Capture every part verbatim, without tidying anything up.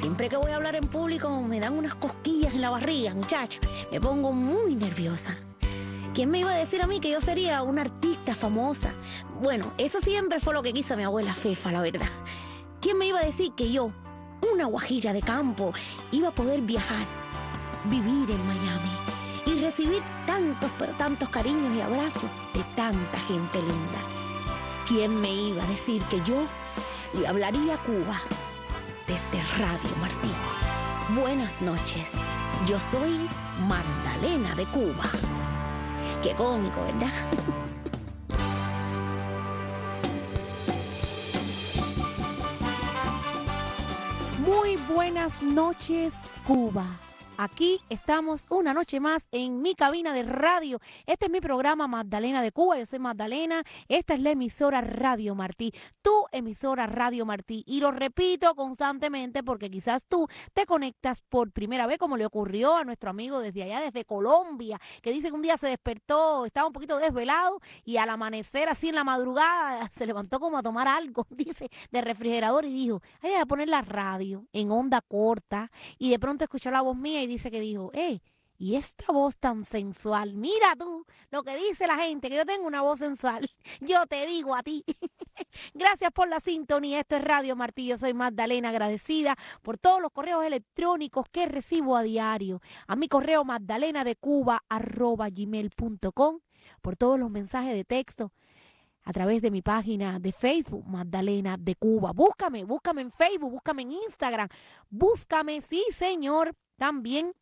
Siempre que voy a hablar en público me dan unas cosquillas en la barriga, muchacho. Me pongo muy nerviosa. ¿Quién me iba a decir a mí que yo sería una artista famosa? Bueno, eso siempre fue lo que quiso mi abuela Fefa, la verdad. ¿Quién me iba a decir que yo, una guajira de campo, iba a poder viajar, vivir en Miami y recibir tantos, pero tantos cariños y abrazos de tanta gente linda? ¿Quién me iba a decir que yo le hablaría a Cuba desde Radio Martí? Buenas noches, yo soy Magdalena de Cuba. Qué cómico, ¿verdad? Muy buenas noches, Cuba. Aquí estamos una noche más en mi cabina de radio. Este es mi programa Magdalena de Cuba. Yo soy Magdalena. Esta es la emisora Radio Martí. Tu emisora Radio Martí. Y lo repito constantemente porque quizás tú te conectas por primera vez, como le ocurrió a nuestro amigo desde allá, desde Colombia, que dice que un día se despertó, estaba un poquito desvelado y al amanecer, así en la madrugada, se levantó como a tomar algo, dice, de refrigerador y dijo, ay, voy a poner la radio en onda corta y de pronto escuchó la voz mía y dice que dijo, hey, y esta voz tan sensual, mira tú lo que dice la gente, que yo tengo una voz sensual, yo te digo a ti. Gracias por la sintonía, esto es Radio Martí, yo soy Magdalena, agradecida por todos los correos electrónicos que recibo a diario, a mi correo magdalena de cuba arroba gmail punto com, por todos los mensajes de texto, a través de mi página de Facebook, Magdalena de Cuba. Búscame, búscame en Facebook, búscame en Instagram, búscame, sí señor, también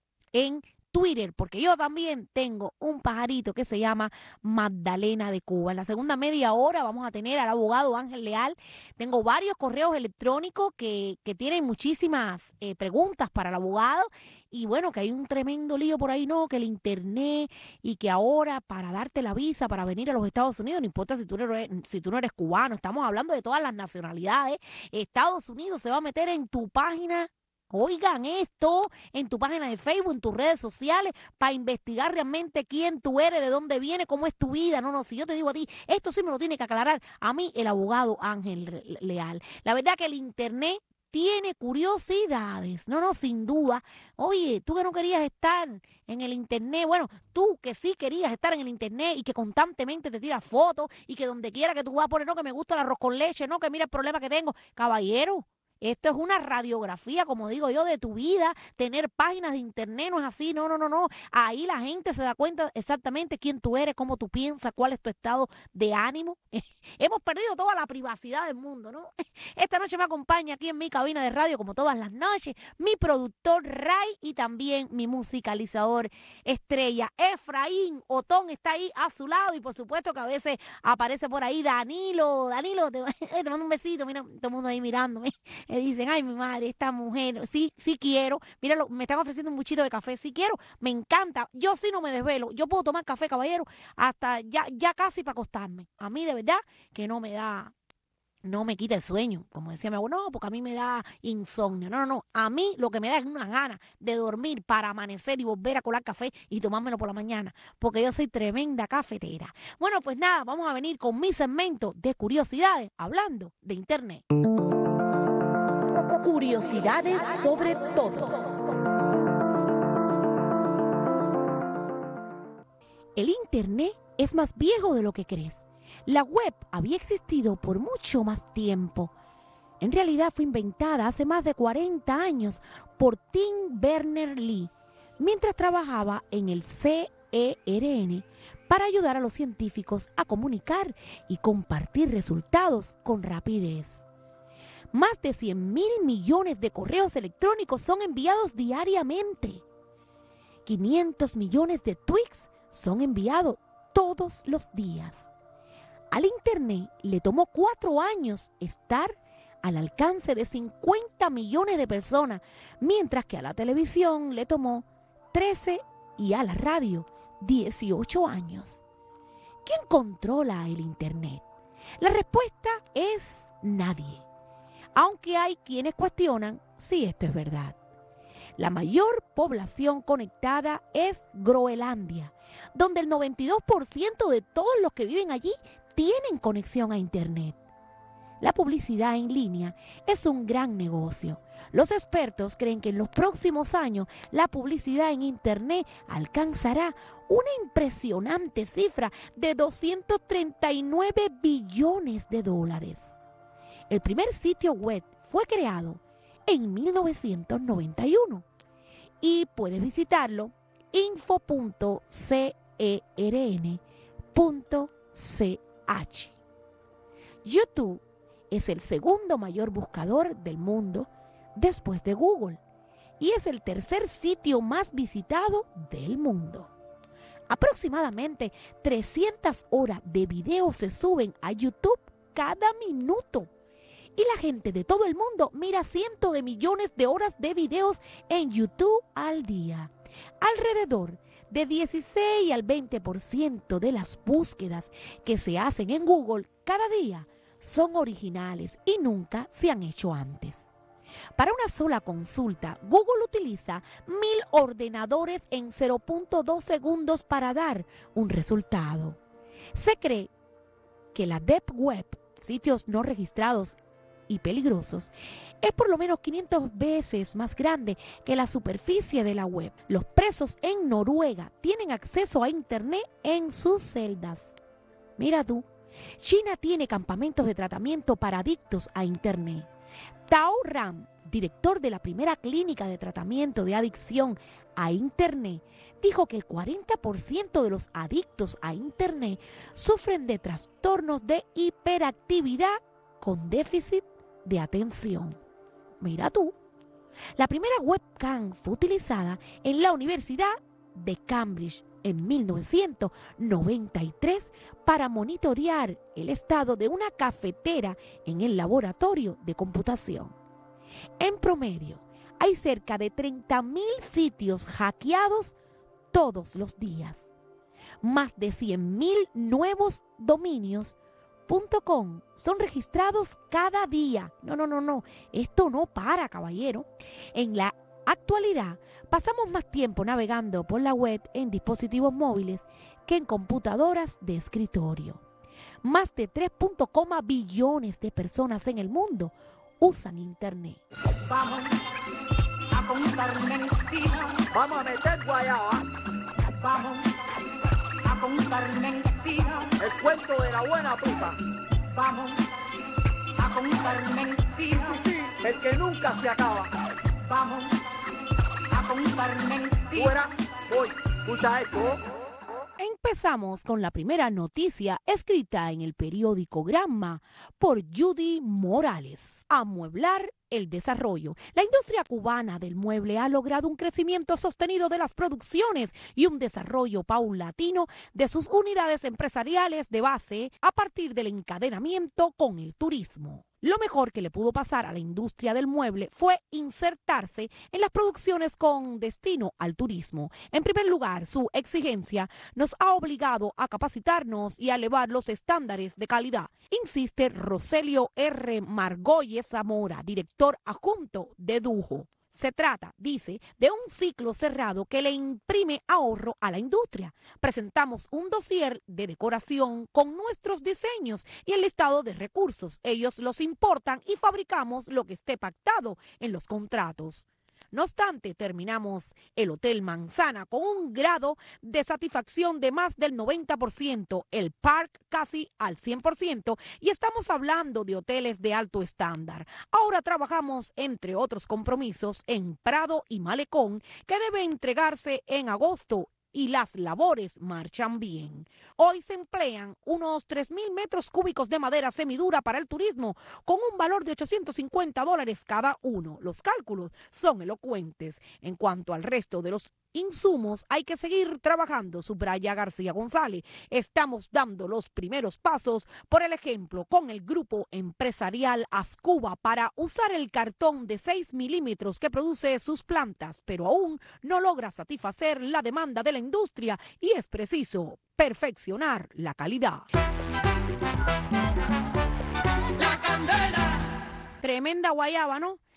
en Twitter, porque yo también tengo un pajarito que se llama Magdalena de Cuba. En la segunda media hora vamos a tener al abogado Ángel Leal. Tengo varios correos electrónicos que, que tienen muchísimas eh, preguntas para el abogado. Y bueno, que hay un tremendo lío por ahí, ¿no? Que el internet y que ahora para darte la visa para venir a los Estados Unidos, no importa si tú, no eres, si tú no eres cubano, estamos hablando de todas las nacionalidades, Estados Unidos se va a meter en tu página. Oigan esto, en tu página de Facebook, en tus redes sociales, para investigar realmente quién tú eres, de dónde vienes, cómo es tu vida. No, no, si yo te digo a ti, esto sí me lo tiene que aclarar a mí el abogado Ángel Leal. La verdad que el internet tiene curiosidades, no, no, sin duda. Oye, tú que no querías estar en el internet, bueno, tú que sí querías estar en el internet y que constantemente te tiras fotos y que donde quiera que tú vas a poner, no, que me gusta el arroz con leche, no, que mira el problema que tengo. Caballero, esto es una radiografía, como digo yo, de tu vida. Tener páginas de internet no es así, no, no, no, no. Ahí la gente se da cuenta exactamente quién tú eres, cómo tú piensas, cuál es tu estado de ánimo. Hemos perdido toda la privacidad del mundo, ¿no? Esta noche me acompaña aquí en mi cabina de radio, como todas las noches, mi productor Ray y también mi musicalizador estrella, Efraín Otón, está ahí a su lado y por supuesto que a veces aparece por ahí Danilo. Danilo, te, te mando un besito, mira, todo el mundo ahí mirándome. Me dicen, ay, mi madre, esta mujer, sí, sí quiero. Mira, lo, me están ofreciendo un buchito de café, sí quiero, me encanta. Yo sí no me desvelo, yo puedo tomar café, caballero, hasta ya, ya casi para acostarme. A mí de verdad que no me da, no me quita el sueño. Como decía mi abuelo, no, porque a mí me da insomnio. No, no, no, a mí lo que me da es una gana de dormir para amanecer y volver a colar café y tomármelo por la mañana, porque yo soy tremenda cafetera. Bueno, pues nada, vamos a venir con mi segmento de curiosidades, hablando de internet. Curiosidades sobre todo. El internet es más viejo de lo que crees. La web había existido por mucho más tiempo. En realidad fue inventada hace más de cuarenta años por Tim Berners-Lee, mientras trabajaba en el C E R N para ayudar a los científicos a comunicar y compartir resultados con rapidez. Más de cien mil millones de correos electrónicos son enviados diariamente. quinientos millones de tweets son enviados todos los días. Al internet le tomó cuatro años estar al alcance de cincuenta millones de personas, mientras que a la televisión le tomó trece y a la radio dieciocho años. ¿Quién controla el internet? La respuesta es nadie. Aunque hay quienes cuestionan si esto es verdad. La mayor población conectada es Groenlandia, donde el noventa y dos por ciento de todos los que viven allí tienen conexión a internet. La publicidad en línea es un gran negocio. Los expertos creen que en los próximos años la publicidad en Internet alcanzará una impresionante cifra de doscientos treinta y nueve billones de dólares. El primer sitio web fue creado en mil novecientos noventa y uno y puedes visitarlo info punto cern punto ch. YouTube es el segundo mayor buscador del mundo después de Google y es el tercer sitio más visitado del mundo. Aproximadamente trescientas horas de video se suben a YouTube cada minuto y la gente de todo el mundo mira cientos de millones de horas de videos en YouTube al día. Alrededor de dieciséis al veinte por ciento de las búsquedas que se hacen en Google cada día son originales y nunca se han hecho antes. Para una sola consulta, Google utiliza mil ordenadores en cero punto dos segundos para dar un resultado. Se cree que la Deep Web, sitios no registrados y peligrosos, es por lo menos quinientas veces más grande que la superficie de la web. Los presos en Noruega tienen acceso a Internet en sus celdas. Mira tú, China tiene campamentos de tratamiento para adictos a Internet. Tao Ram, director de la primera clínica de tratamiento de adicción a Internet, dijo que el cuarenta por ciento de los adictos a Internet sufren de trastornos de hiperactividad con déficit de atención. Mira tú, la primera webcam fue utilizada en la Universidad de Cambridge en mil novecientos noventa y tres para monitorear el estado de una cafetera en el laboratorio de computación. En promedio, hay cerca de treinta mil sitios hackeados todos los días. Más de cien mil nuevos dominios .com son registrados cada día. No, no, no, no. Esto no para, caballero. En la actualidad, pasamos más tiempo navegando por la web en dispositivos móviles que en computadoras de escritorio. Más de tres punto cinco billones de personas en el mundo usan Internet. Vamos a contar mentiras. Vamos a meter guayaba. Vamos a contar mentiras. El cuento de la buena puta. Vamos a contar mentiras. Sí, sí, el que nunca se acaba. Vamos a contar mentiras. Fuera, voy, escucha esto. Empezamos con la primera noticia escrita en el periódico Granma por Judy Morales. Amueblar el desarrollo. La industria cubana del mueble ha logrado un crecimiento sostenido de las producciones y un desarrollo paulatino de sus unidades empresariales de base a partir del encadenamiento con el turismo. Lo mejor que le pudo pasar a la industria del mueble fue insertarse en las producciones con destino al turismo. En primer lugar, su exigencia nos ha obligado a capacitarnos y a elevar los estándares de calidad, insiste Roselio R. Margolles Zamora, director adjunto de Dujo. Se trata, dice, de un ciclo cerrado que le imprime ahorro a la industria. Presentamos un dossier de decoración con nuestros diseños y el listado de recursos. Ellos los importan y fabricamos lo que esté pactado en los contratos. No obstante, terminamos el Hotel Manzana con un grado de satisfacción de más del noventa por ciento, el Park casi al cien por ciento y estamos hablando de hoteles de alto estándar. Ahora trabajamos, entre otros compromisos, en Prado y Malecón, que debe entregarse en agosto. Y las labores marchan bien. Hoy se emplean unos tres mil metros cúbicos de madera semidura para el turismo con un valor de ochocientos cincuenta dólares cada uno. Los cálculos son elocuentes. En cuanto al resto de los insumos, hay que seguir trabajando, subraya García González. Estamos dando los primeros pasos, por el ejemplo, con el grupo empresarial Ascuba para usar el cartón de seis milímetros que produce sus plantas, pero aún no logra satisfacer la demanda de la industria y es preciso perfeccionar la calidad. La candela. Tremenda guayaba, ¿no?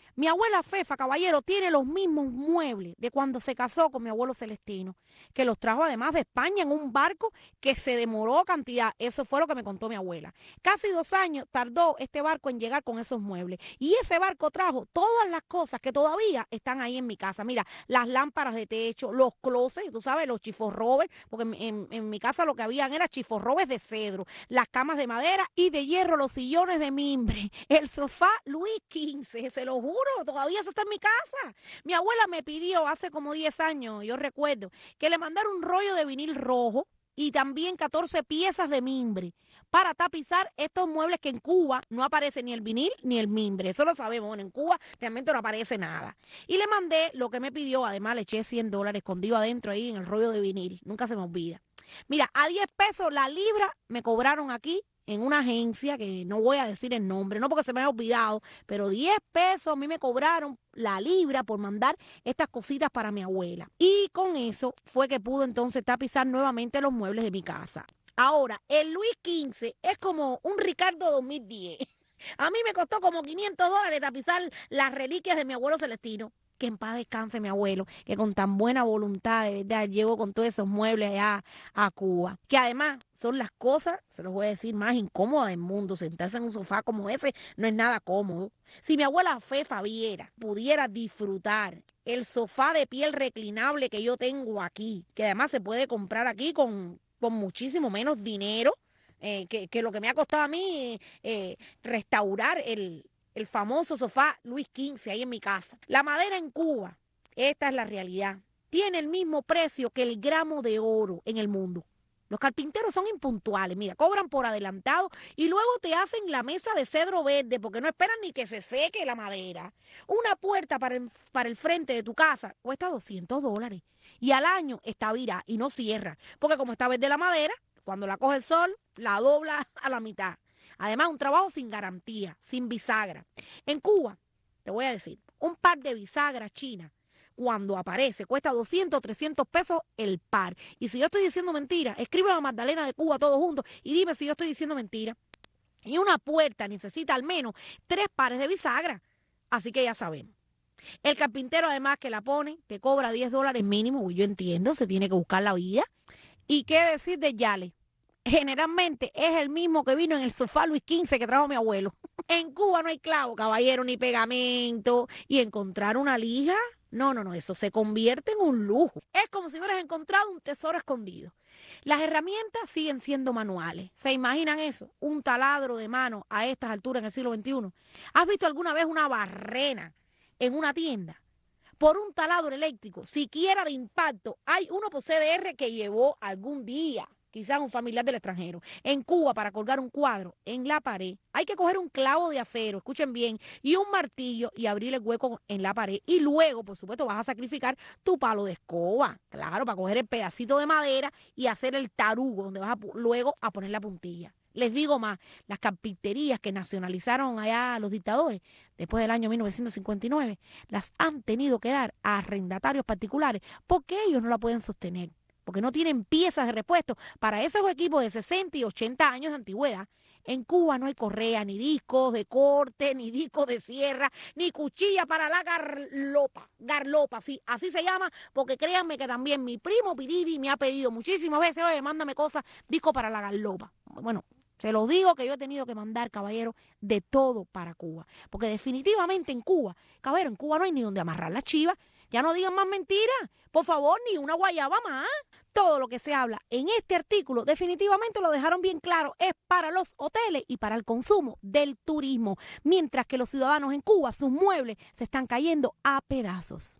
Mi abuela Fefa, caballero, tiene los mismos muebles de cuando se casó con mi abuelo Celestino, que los trajo además de España en un barco que se demoró cantidad. Eso fue lo que me contó mi abuela. Casi dos años tardó este barco en llegar con esos muebles. Y ese barco trajo todas las cosas que todavía están ahí en mi casa. Mira, las lámparas de techo, los closets, tú sabes, los chiforrobes, porque en, en, en mi casa lo que habían era chiforrobes de cedro, las camas de madera y de hierro, los sillones de mimbre, el sofá Luis quince, se lo juro. Todavía eso está en mi casa. Mi abuela me pidió hace como diez años, yo recuerdo, que le mandara un rollo de vinil rojo y también catorce piezas de mimbre para tapizar estos muebles que en Cuba no aparece ni el vinil ni el mimbre. Eso lo sabemos. Bueno, en Cuba realmente no aparece nada. Y le mandé lo que me pidió. Además, le eché cien dólares escondido adentro ahí en el rollo de vinil. Nunca se me olvida. Mira, a diez pesos la libra me cobraron aquí en una agencia, que no voy a decir el nombre, no porque se me haya olvidado, pero diez pesos a mí me cobraron la libra por mandar estas cositas para mi abuela. Y con eso fue que pude entonces tapizar nuevamente los muebles de mi casa. Ahora, el Luis quince es como un Ricardo dos mil diez. A mí me costó como quinientos dólares tapizar las reliquias de mi abuelo Celestino. Que en paz descanse mi abuelo, que con tan buena voluntad, de verdad, llegó con todos esos muebles allá a Cuba. Que además son las cosas, se los voy a decir, más incómodas del mundo. Sentarse en un sofá como ese no es nada cómodo. Si mi abuela Fefa viera, pudiera disfrutar el sofá de piel reclinable que yo tengo aquí, que además se puede comprar aquí con, con muchísimo menos dinero, eh, que, que lo que me ha costado a mí eh, restaurar el... el famoso sofá Luis quince ahí en mi casa. La madera en Cuba, esta es la realidad, tiene el mismo precio que el gramo de oro en el mundo. Los carpinteros son impuntuales, mira, cobran por adelantado y luego te hacen la mesa de cedro verde porque no esperan ni que se seque la madera. Una puerta para el, para el frente de tu casa cuesta doscientos dólares y al año está virada y no cierra, porque como está verde la madera, cuando la coge el sol, la dobla a la mitad. Además, un trabajo sin garantía, sin bisagra. En Cuba, te voy a decir, un par de bisagras chinas, cuando aparece, cuesta doscientos, trescientos pesos el par. Y si yo estoy diciendo mentira, escríbeme a Magdalena de Cuba todos juntos y dime si yo estoy diciendo mentira. Y una puerta necesita al menos tres pares de bisagra. Así que ya sabemos. El carpintero, además, que la pone, te cobra diez dólares mínimo. Yo entiendo, se tiene que buscar la vida. ¿Y qué decir de Yale? Generalmente es el mismo que vino en el sofá Luis quince que trajo mi abuelo. En Cuba no hay clavo, caballero, ni pegamento. Y encontrar una lija, no, no, no, eso se convierte en un lujo. Es como si hubieras encontrado un tesoro escondido. Las herramientas siguen siendo manuales. ¿Se imaginan eso? Un taladro de mano a estas alturas en el siglo veintiuno. ¿Has visto alguna vez una barrena en una tienda? Por un taladro eléctrico, siquiera de impacto, hay uno por C D R que llevó algún día. Quizás un familiar del extranjero. En Cuba, para colgar un cuadro en la pared, hay que coger un clavo de acero, escuchen bien, y un martillo y abrir el hueco en la pared. Y luego, por supuesto, vas a sacrificar tu palo de escoba, claro, para coger el pedacito de madera y hacer el tarugo, donde vas a, luego a poner la puntilla. Les digo más, las carpinterías que nacionalizaron allá los dictadores, después del año mil novecientos cincuenta y nueve, las han tenido que dar a arrendatarios particulares porque ellos no la pueden sostener. Porque no tienen piezas de repuesto para esos equipos de sesenta y ochenta años de antigüedad. En Cuba no hay correa, ni discos de corte, ni discos de sierra, ni cuchilla para la garlopa. Garlopa, sí, así se llama, porque créanme que también mi primo Pididi me ha pedido muchísimas veces, oye, mándame cosas, discos para la garlopa. Bueno, se los digo que yo he tenido que mandar, caballero, de todo para Cuba. Porque definitivamente en Cuba, caballero, en Cuba no hay ni donde amarrar la chiva. Ya no digan más mentiras, por favor, ni una guayaba más. Todo lo que se habla en este artículo definitivamente lo dejaron bien claro, es para los hoteles y para el consumo del turismo, mientras que los ciudadanos en Cuba, sus muebles se están cayendo a pedazos.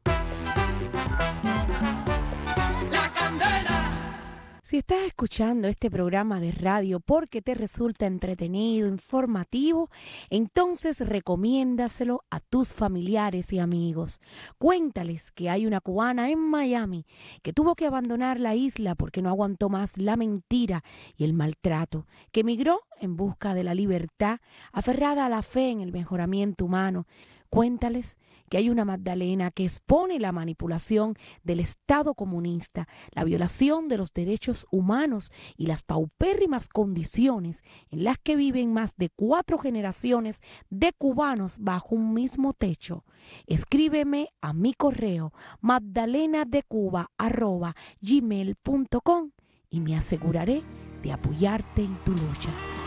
La candela. Si estás escuchando este programa de radio porque te resulta entretenido, informativo, entonces recomiéndaselo a tus familiares y amigos. Cuéntales que hay una cubana en Miami que tuvo que abandonar la isla porque no aguantó más la mentira y el maltrato, que emigró en busca de la libertad, aferrada a la fe en el mejoramiento humano. Cuéntales que hay una Magdalena que expone la manipulación del Estado comunista, la violación de los derechos humanos y las paupérrimas condiciones en las que viven más de cuatro generaciones de cubanos bajo un mismo techo. Escríbeme a mi correo magdalenadecuba arroba gmail punto com y me aseguraré de apoyarte en tu lucha.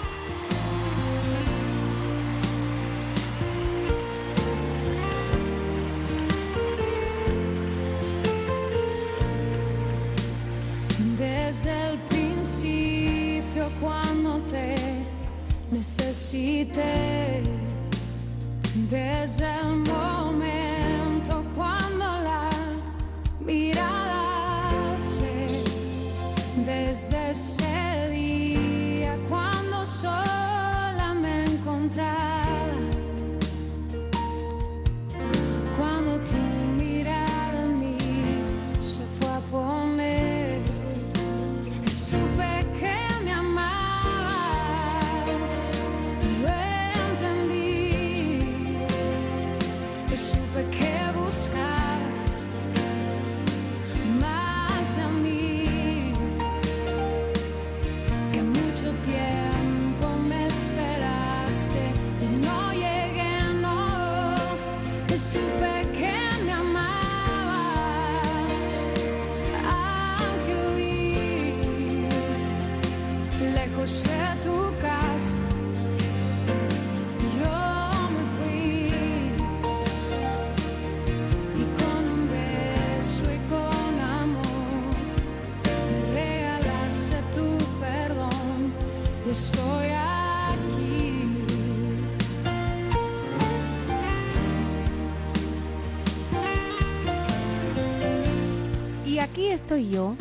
Desde el principio cuando te necesité, desde el momento cuando la mirada alcé, desde ese día cuando sola me encontraba, cuando tu mirada en mí se fue a poner. Estoy aquí. Y aquí estoy yo,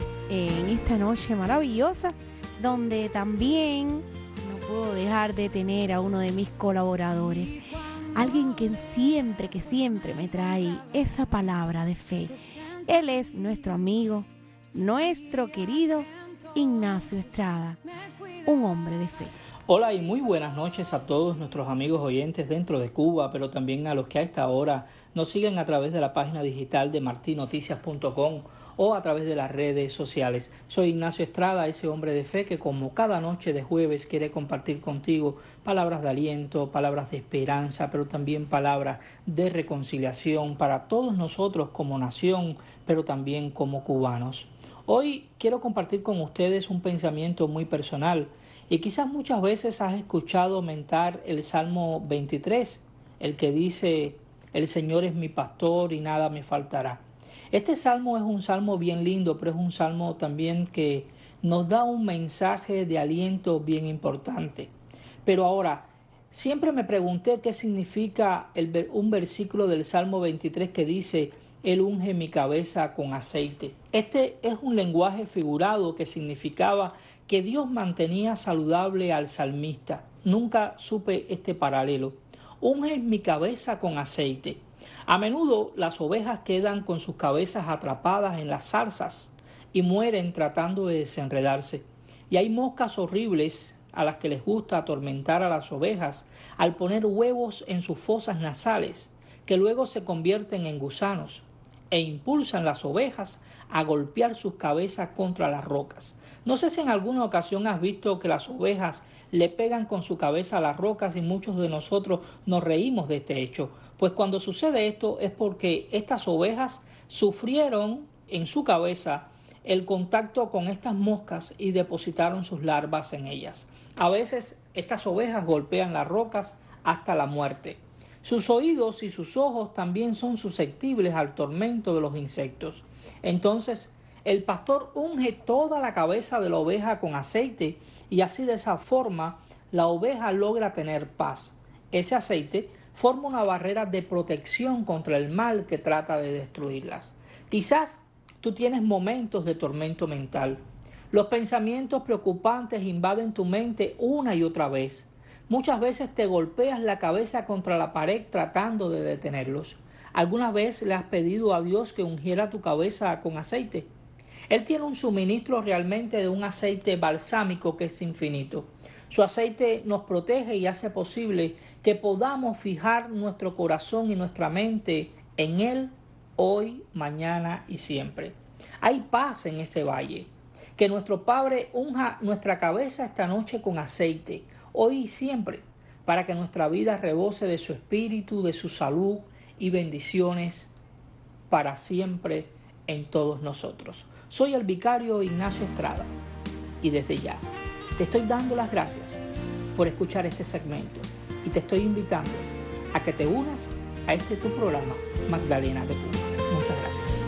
en esta noche maravillosa, donde también no puedo dejar de tener a uno de mis colaboradores, alguien que siempre, que siempre me trae esa palabra de fe. Él es nuestro amigo, nuestro querido Ignacio Estrada, un hombre de fe. Hola y muy buenas noches a todos nuestros amigos oyentes dentro de Cuba, pero también a los que a esta hora nos siguen a través de la página digital de martin noticias punto com o a través de las redes sociales. Soy Ignacio Estrada, ese hombre de fe que como cada noche de jueves quiere compartir contigo palabras de aliento, palabras de esperanza, pero también palabras de reconciliación para todos nosotros como nación, pero también como cubanos. Hoy quiero compartir con ustedes un pensamiento muy personal y quizás muchas veces has escuchado mentar el Salmo veintitrés, el que dice: el Señor es mi pastor y nada me faltará. Este salmo es un salmo bien lindo, pero es un salmo también que nos da un mensaje de aliento bien importante. Pero ahora, siempre me pregunté qué significa el, un versículo del Salmo veintitrés que dice: Él unge mi cabeza con aceite. Este es un lenguaje figurado que significaba que Dios mantenía saludable al salmista. Nunca supe este paralelo. Unge mi cabeza con aceite. A menudo las ovejas quedan con sus cabezas atrapadas en las zarzas y mueren tratando de desenredarse. Y hay moscas horribles a las que les gusta atormentar a las ovejas al poner huevos en sus fosas nasales, que luego se convierten en gusanos e impulsan las ovejas a golpear sus cabezas contra las rocas. No sé si en alguna ocasión has visto que las ovejas le pegan con su cabeza a las rocas y muchos de nosotros nos reímos de este hecho. Pues cuando sucede esto es porque estas ovejas sufrieron en su cabeza el contacto con estas moscas y depositaron sus larvas en ellas. A veces estas ovejas golpean las rocas hasta la muerte. Sus oídos y sus ojos también son susceptibles al tormento de los insectos. Entonces, el pastor unge toda la cabeza de la oveja con aceite y así de esa forma la oveja logra tener paz. Ese aceite forma una barrera de protección contra el mal que trata de destruirlas. Quizás tú tienes momentos de tormento mental. Los pensamientos preocupantes invaden tu mente una y otra vez. Muchas veces te golpeas la cabeza contra la pared tratando de detenerlos. ¿Alguna vez le has pedido a Dios que ungiera tu cabeza con aceite? Él tiene un suministro realmente de un aceite balsámico que es infinito. Su aceite nos protege y hace posible que podamos fijar nuestro corazón y nuestra mente en Él hoy, mañana y siempre. Hay paz en este valle. Que nuestro Padre unja nuestra cabeza esta noche con aceite, hoy y siempre, para que nuestra vida rebose de su espíritu, de su salud y bendiciones para siempre en todos nosotros. Soy el vicario Ignacio Estrada y desde ya te estoy dando las gracias por escuchar este segmento y te estoy invitando a que te unas a este tu programa Magdalena de Cuba. Muchas gracias.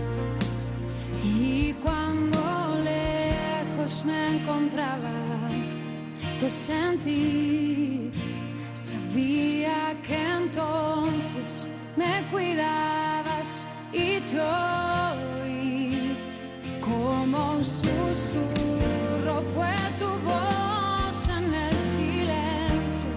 Y cuando lejos me encontraba, te sentí, sabía que entonces me cuidabas y yo oí como un susurro fue tu voz en el silencio.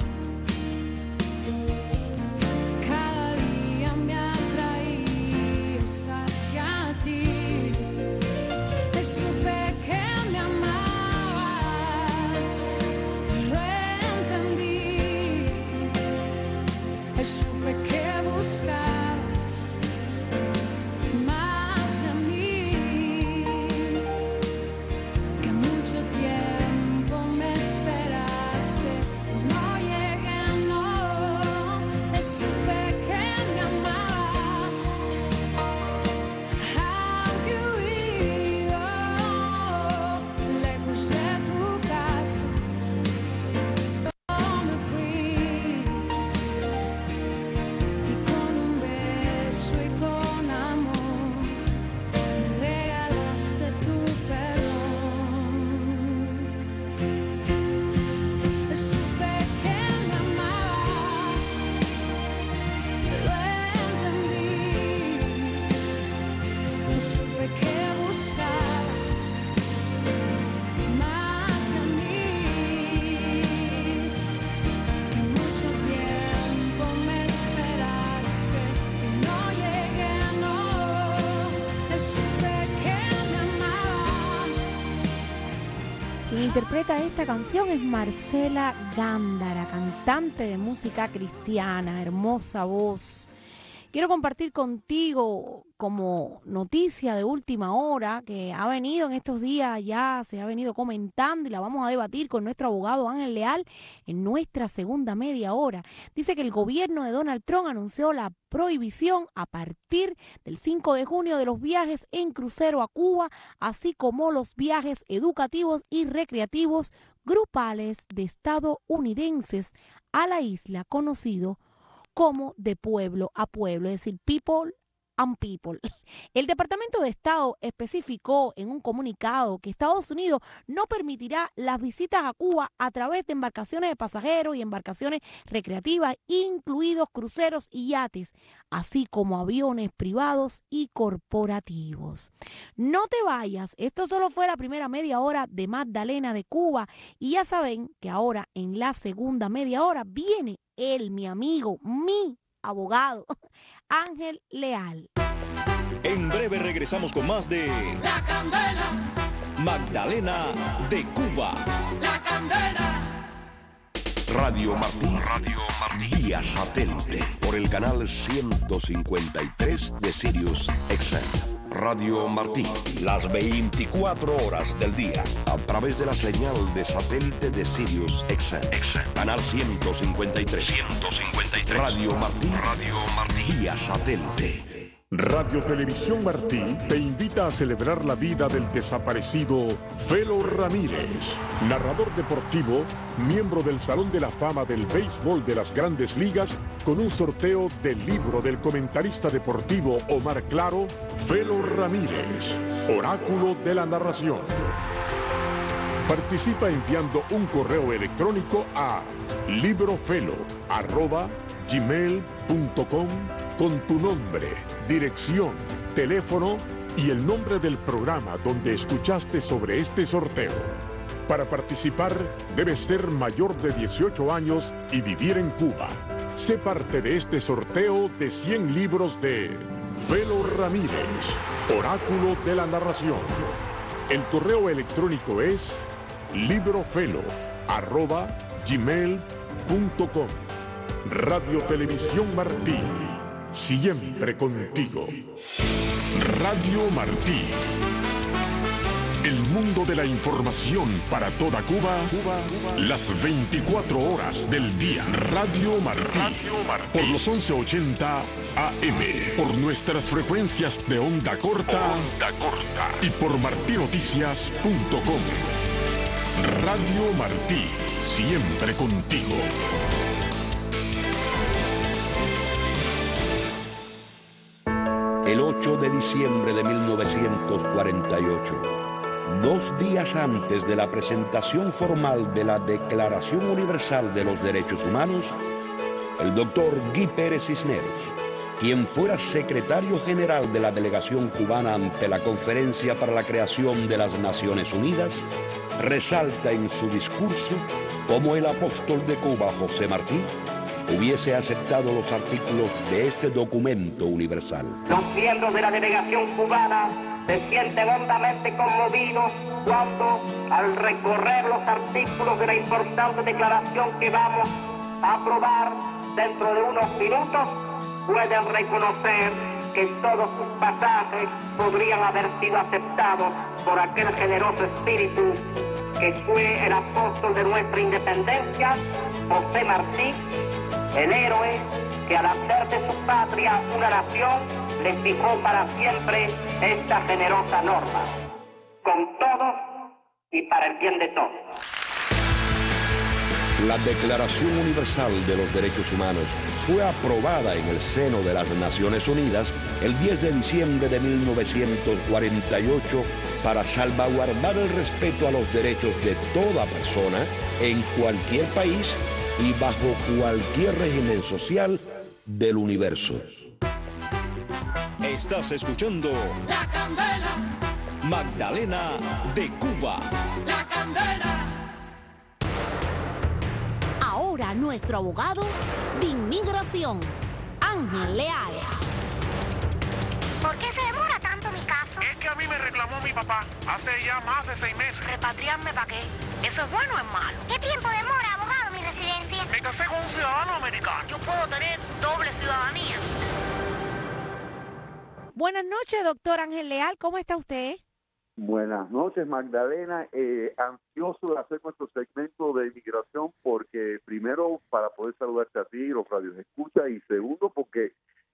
Cada día me atraías hacia ti. Te supe que me amabas, lo entendí. Te supe que buscabas más de mí, que mucho tiempo me esperaste, no llegué, no. Te supe que me amabas, aunque huido lejos de tu casa, yo me fui y con un beso y con amor me regalaste tu perdón. Te supe que me amabas, lo entendí. Te supe que buscabas más de mí, que mucho tiempo me esperaste y no llegué, no. Te supe que me amabas. Quien interpreta esta canción es Marcela Gándara, cantante de música cristiana, hermosa voz. Quiero compartir contigo como noticia de última hora que ha venido en estos días, ya se ha venido comentando y la vamos a debatir con nuestro abogado Ángel Leal en nuestra segunda media hora. Dice que el gobierno de Donald Trump anunció la prohibición a partir del cinco de junio de los viajes en crucero a Cuba, así como los viajes educativos y recreativos grupales de estadounidenses a la isla, conocido como de pueblo a pueblo, es decir, people and people. El Departamento de Estado especificó en un comunicado que Estados Unidos no permitirá las visitas a Cuba a través de embarcaciones de pasajeros y embarcaciones recreativas, incluidos cruceros y yates, así como aviones privados y corporativos. No te vayas, esto solo fue la primera media hora de Magdalena de Cuba y ya saben que ahora en la segunda media hora viene él, mi amigo, mi abogado, Ángel Leal. En breve regresamos con más de La Candela, Magdalena de Cuba. La Candela. Radio Martí, Radio Martí, vía satélite por el canal ciento cincuenta y tres de Sirius X M. Radio Martí, las veinticuatro horas del día, a través de la señal de satélite de Sirius X M. Canal ciento cincuenta y tres. ciento cincuenta y tres. Radio Martí, Radio Martí, vía satélite. Radio Televisión Martí te invita a celebrar la vida del desaparecido Felo Ramírez, narrador deportivo, miembro del Salón de la Fama del Béisbol de las Grandes Ligas, con un sorteo del libro del comentarista deportivo Omar Claro, Felo Ramírez, Oráculo de la Narración. Participa enviando un correo electrónico a librofelo arroba gmail punto com con tu nombre, dirección, teléfono y el nombre del programa donde escuchaste sobre este sorteo. Para participar, debes ser mayor de dieciocho años y vivir en Cuba. Sé parte de este sorteo de cien libros de Felo Ramírez, Oráculo de la Narración. El correo electrónico es librofelo arroba gmail punto com. Radio Televisión Martí, siempre contigo. Radio Martí, el mundo de la información para toda Cuba, Cuba, Cuba, las veinticuatro horas del día. Radio Martí, Radio Martí, por los once ochenta A M, por nuestras frecuencias de onda corta, onda corta y por martí noticias punto com. Radio Martí, siempre contigo. El ocho de diciembre de mil novecientos cuarenta y ocho, dos días antes de la presentación formal de la Declaración Universal de los Derechos Humanos, el doctor Guy Pérez Cisneros, quien fuera secretario general de la delegación cubana ante la Conferencia para la Creación de las Naciones Unidas, resalta en su discurso cómo el apóstol de Cuba, José Martí, hubiese aceptado los artículos de este documento universal. Los miembros de la delegación cubana se sienten hondamente conmovidos cuando, al recorrer los artículos de la importante declaración que vamos a aprobar dentro de unos minutos, pueden reconocer que todos sus pasajes podrían haber sido aceptados por aquel generoso espíritu que fue el apóstol de nuestra independencia, José Martí, el héroe que al hacer de su patria una nación le fijó para siempre esta generosa norma, con todos y para el bien de todos. La Declaración Universal de los Derechos Humanos fue aprobada en el seno de las Naciones Unidas el diez de diciembre de mil novecientos cuarenta y ocho para salvaguardar el respeto a los derechos de toda persona en cualquier país y bajo cualquier régimen social del universo. Estás escuchando La Candela, Magdalena de Cuba. La Candela. Ahora nuestro abogado de inmigración, Ángel Leal. ¿Por qué se demora tanto mi caso? Es que a mí me reclamó mi papá hace ya más de seis meses. ¿Repatriarme para qué? ¿Eso es bueno o es malo? ¿Qué tiempo demora, abogado, mi residencia? Me casé con un ciudadano americano. Yo puedo tener doble ciudadanía. Buenas noches, doctor Ángel Leal. ¿Cómo está usted? Buenas noches, Magdalena. Eh, ansioso de hacer nuestro segmento de inmigración porque, primero, para poder saludarte a ti y los radios escucha, y segundo, porque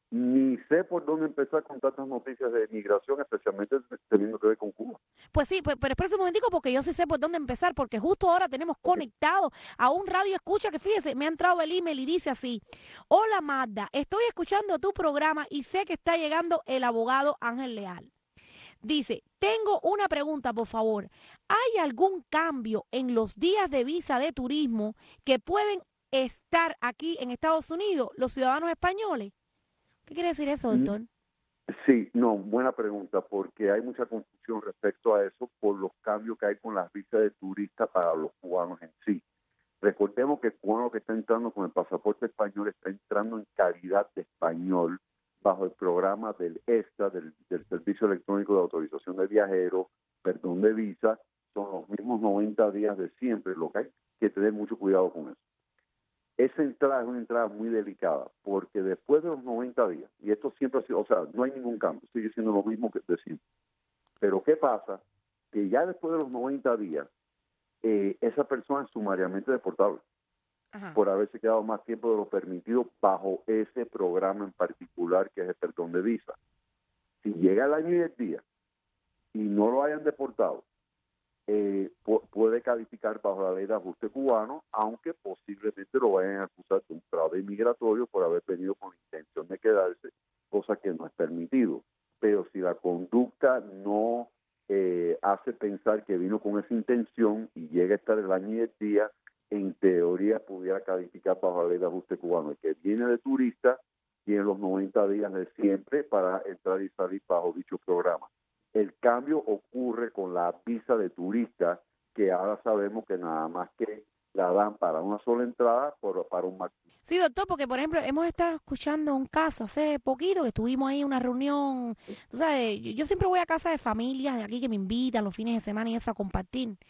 ni sé por dónde empezar con tantas noticias de inmigración, especialmente teniendo que ver con Cuba. Pues sí, pues, pero espérese un momentico porque yo sí sé por dónde empezar, porque justo ahora tenemos conectado a un radio escucha que, fíjese, me ha entrado el email y dice así: hola Magda, estoy escuchando tu programa y sé que está llegando el abogado Ángel Leal. Dice, tengo una pregunta, por favor. ¿Hay algún cambio en los días de visa de turismo que pueden estar aquí en Estados Unidos los ciudadanos españoles? ¿Qué quiere decir eso, doctor? Sí, no, buena pregunta, porque hay mucha confusión respecto a eso por los cambios que hay con las visas de turista para los cubanos en sí. Recordemos que el cubano que está entrando con el pasaporte español está entrando en calidad de español bajo el programa del ESTA, del, del Servicio Electrónico de Autorización de Viajeros, perdón de visa, son los mismos noventa días de siempre, lo que hay que tener mucho cuidado con eso. Esa entrada es una entrada muy delicada, porque después de los noventa días, y esto siempre ha sido, o sea, no hay ningún cambio, sigue siendo lo mismo que de siempre. Pero ¿qué pasa? Que ya después de los noventa días, eh, esa persona es sumariamente deportable. Ajá. Por haberse quedado más tiempo de lo permitido bajo ese programa en particular que es el perdón de visa. Si llega el año y el día y no lo hayan deportado, eh, pu- puede calificar bajo la ley de ajuste cubano, aunque posiblemente lo vayan a acusar de un fraude migratorio por haber venido con la intención de quedarse, cosa que no es permitido. Pero si la conducta no eh, hace pensar que vino con esa intención y llega a estar el año y el día, en teoría pudiera calificar bajo la ley de ajuste cubano. El que viene de turista tiene los noventa días de siempre para entrar y salir bajo dicho programa. El cambio ocurre con la visa de turista, que ahora sabemos que nada más que la dan para una sola entrada por, para un máximo. Sí, doctor, porque por ejemplo hemos estado escuchando un caso hace poquito que estuvimos ahí en una reunión. Tú sabes, yo, yo siempre voy a casa de familias de aquí que me invitan los fines de semana y eso a compartir.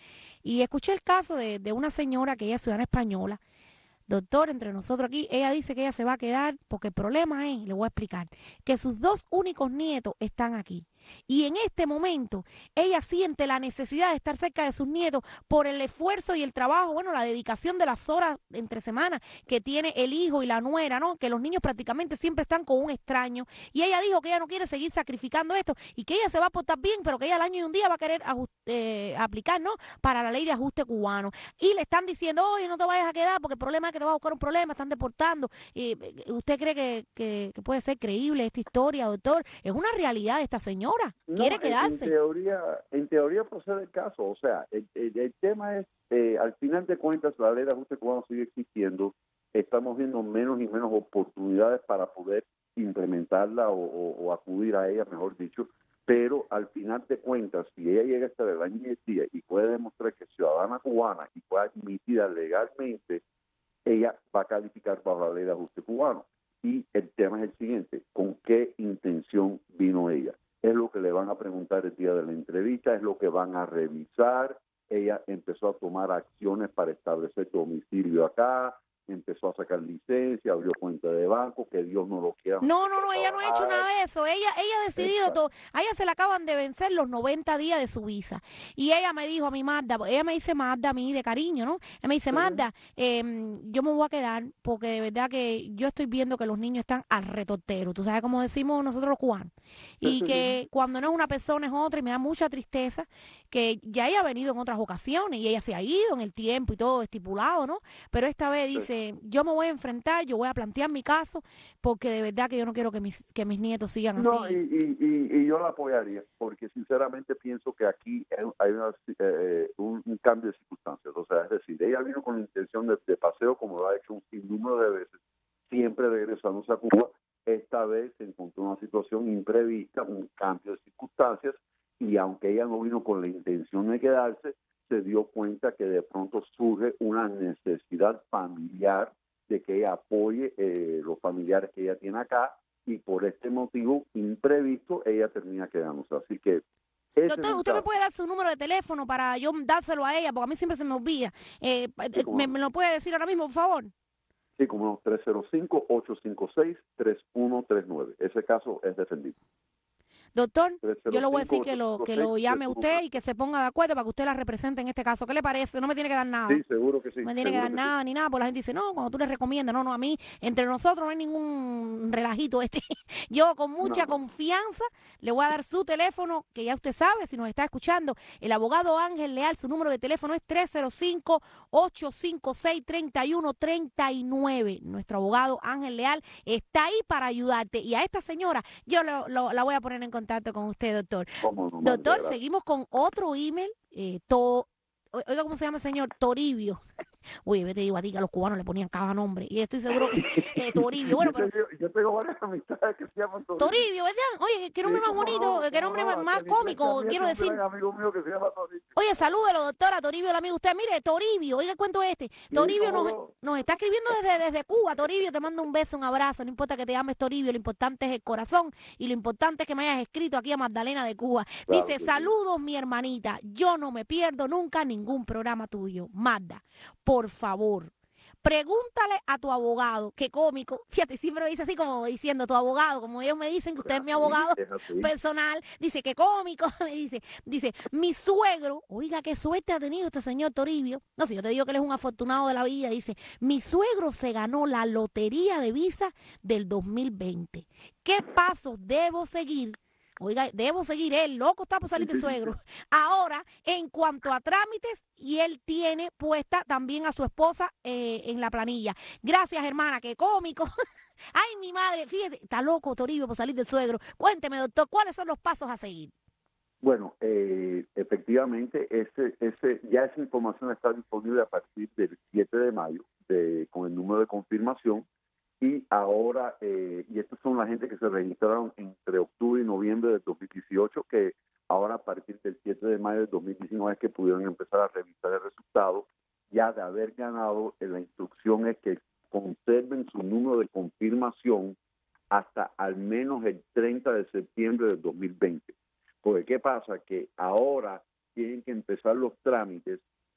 Y escuché el caso de, de una señora que ella es ciudadana española. Doctor, entre nosotros aquí, ella dice que ella se va a quedar porque el problema es, le voy a explicar, que sus dos únicos nietos están aquí. Y en este momento ella siente la necesidad de estar cerca de sus nietos por el esfuerzo y el trabajo, bueno, la dedicación de las horas entre semana que tiene el hijo y la nuera, ¿no? Que los niños prácticamente siempre están con un extraño. Y ella dijo que ella no quiere seguir sacrificando esto y que ella se va a portar bien, pero que ella al año y un día va a querer eh, aplicar, ¿no? Para la ley de ajuste cubano. Y le están diciendo, oye, no te vayas a quedar porque el problema es que te vas a buscar un problema, están deportando. Eh, ¿Usted cree que, que, que puede ser creíble esta historia, doctor? Es una realidad de esta señora. Quiere no, quedarse. En, en teoría, en teoría procede el caso. O sea, el, el, el tema es, eh, al final de cuentas, la ley de ajuste cubano sigue existiendo. Estamos viendo menos y menos oportunidades para poder implementarla o, o, o acudir a ella, mejor dicho. Pero al final de cuentas, si ella llega hasta el año y el día y puede demostrar que es ciudadana cubana y puede admitida legalmente, ella va a calificar bajo la ley de ajuste cubano. Y el tema es el siguiente: ¿con qué intención vino ella? Es lo que le van a preguntar el día de la entrevista, es lo que van a revisar. Ella empezó a tomar acciones para establecer domicilio acá, empezó a sacar licencia, abrió cuenta de banco, que Dios no lo quiera. No, no, no, ella no ha hecho nada de eso. Ella, ella ha decidido todo. A ella se le acaban de vencer los noventa días de su visa. Y ella me dijo a mi Magda, ella me dice Magda a mí de cariño, ¿no? Ella me dice, uh-huh. Magda, eh, yo me voy a quedar porque de verdad que yo estoy viendo que los niños están al retortero. Tú sabes cómo decimos nosotros los cubanos. Y uh-huh. que cuando no es una persona es otra, y me da mucha tristeza que ya ella ha venido en otras ocasiones y ella se ha ido en el tiempo y todo estipulado, ¿no? Pero esta vez dice, yo me voy a enfrentar, yo voy a plantear mi caso, porque de verdad que yo no quiero que mis que mis nietos sigan no, así. Y, y, y, y yo la apoyaría, porque sinceramente pienso que aquí hay una, eh, un, un cambio de circunstancias. O sea, es decir, ella vino con la intención de, de paseo, como lo ha hecho un sinnúmero de veces, siempre regresándose a Cuba. Esta vez se encontró una situación imprevista, un cambio de circunstancias, y aunque ella no vino con la intención de quedarse, se dio cuenta que de pronto surge una necesidad familiar de que ella apoye eh, los familiares que ella tiene acá, y por este motivo imprevisto ella termina quedándose. Así que doctor, ¿usted me puede dar su número de teléfono para yo dárselo a ella? Porque a mí siempre se me olvida. Eh, sí, ¿me, ¿Me lo puede decir ahora mismo, por favor? Sí, como no, tres cero cinco, ocho cinco seis, tres uno tres nueve. Ese caso es defendido. Doctor, yo le voy a decir que lo que lo llame usted y que se ponga de acuerdo para que usted la represente en este caso. ¿Qué le parece? No me tiene que dar nada. Sí, seguro que sí. No me tiene que dar nada sí. ni nada, porque la gente dice, no, cuando tú le recomiendas, no, no, a mí, entre nosotros no hay ningún relajito este. Yo con mucha no, no. confianza le voy a dar su teléfono, que ya usted sabe, si nos está escuchando, el abogado Ángel Leal, su número de teléfono es tres cero cinco, ocho cinco seis, tres uno tres nueve. Nuestro abogado Ángel Leal está ahí para ayudarte. Y a esta señora yo lo, lo, la voy a poner en contacto con usted, doctor. No, doctor, seguimos con otro email. Eh, to, oiga, ¿cómo se llama el señor? Toribio. Oye, te digo a ti que a los cubanos le ponían cada nombre. Y estoy seguro que eh, Toribio. Bueno, pero yo, yo tengo varias amistades que se llaman Toribio. Toribio, ¿verdad? Oye, qué nombre sí, más bonito, no, qué nombre no, más cómico, quiero decir. Amigo mío que se llama Toribio. Oye, salúdelo, doctora Toribio, el amigo. Usted, mire, Toribio, oiga el cuento este. Toribio sí, nos, nos está escribiendo desde, desde Cuba. Toribio, te mando un beso, un abrazo. No importa que te llames Toribio, lo importante es el corazón y lo importante es que me hayas escrito aquí a Magdalena de Cuba. Claro, dice, saludos, sí. mi hermanita. Yo no me pierdo nunca ningún programa tuyo. Magda, por favor, pregúntale a tu abogado, qué cómico, fíjate, siempre lo dice así como diciendo tu abogado, como ellos me dicen que usted es mi abogado es personal, dice qué cómico, dice, dice, mi suegro, oiga, qué suerte ha tenido este señor Toribio, no sé, yo te digo que él es un afortunado de la vida, dice, mi suegro se ganó la lotería de visa del dos mil veinte, ¿qué pasos debo seguir? Oiga, debo seguir, él loco está por salir de suegro. Ahora, en cuanto a trámites, y él tiene puesta también a su esposa eh, en la planilla. Gracias, hermana, qué cómico. Ay, mi madre, fíjate, está loco Toribio por salir del suegro. Cuénteme, doctor, ¿cuáles son los pasos a seguir? Bueno, eh, efectivamente, ese, ese, ya esa información está disponible a partir del siete de mayo de, con el número de confirmación. Y ahora, eh, y estos son la gente que se registraron entre octubre y noviembre del dos mil dieciocho, que ahora a partir del siete de mayo del dos mil diecinueve es que pudieron empezar a revisar el resultado, ya de haber ganado. La instrucción es que conserven su número de confirmación hasta al menos el treinta de septiembre del dos mil veinte. Porque ¿qué pasa? Que ahora tienen que empezar los trámites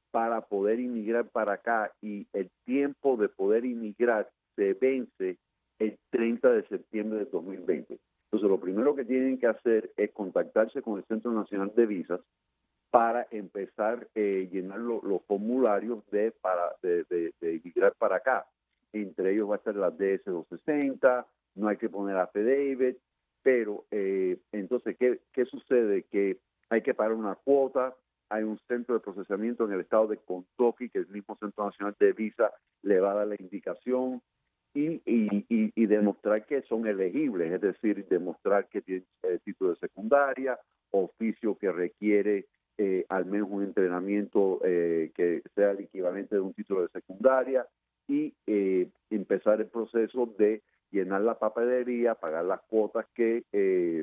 para poder inmigrar para acá, y el tiempo de poder inmigrar se vence el treinta de septiembre de dos mil veinte. Entonces, lo primero que tienen que hacer es contactarse con el Centro Nacional de Visas para empezar a eh, llenar lo, los formularios de, para, de, de, de inmigrar para acá. Entre ellos va a estar la D S doscientos sesenta, no hay que poner affidavit, pero eh, entonces, ¿qué, ¿qué sucede? Que hay que pagar una cuota, hay un centro de procesamiento en el estado de Kentucky, que el mismo Centro Nacional de Visa le va a dar la indicación, y, y, y, y demostrar que son elegibles, es decir, demostrar que tienen eh, título de secundaria, oficio que requiere eh, al menos un entrenamiento eh, que sea el equivalente de un título de secundaria, y eh, empezar el proceso de llenar la papelería, pagar las cuotas que eh,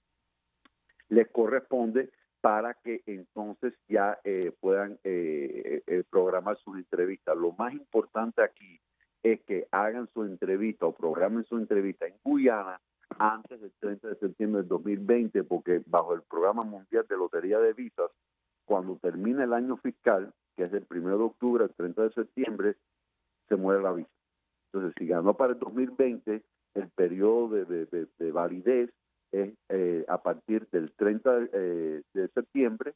les corresponde, para que entonces ya eh, puedan eh, eh, programar sus entrevistas. Lo más importante aquí es que hagan su entrevista o programen su entrevista en Guyana antes del treinta de septiembre del dos mil veinte, porque bajo el Programa Mundial de Lotería de Visas, cuando termine el año fiscal, que es el primero de octubre al treinta de septiembre, se muere la visa. Entonces, si ganó para el dos mil veinte, el periodo de, de, de, de validez es eh, a partir del treinta eh, de septiembre,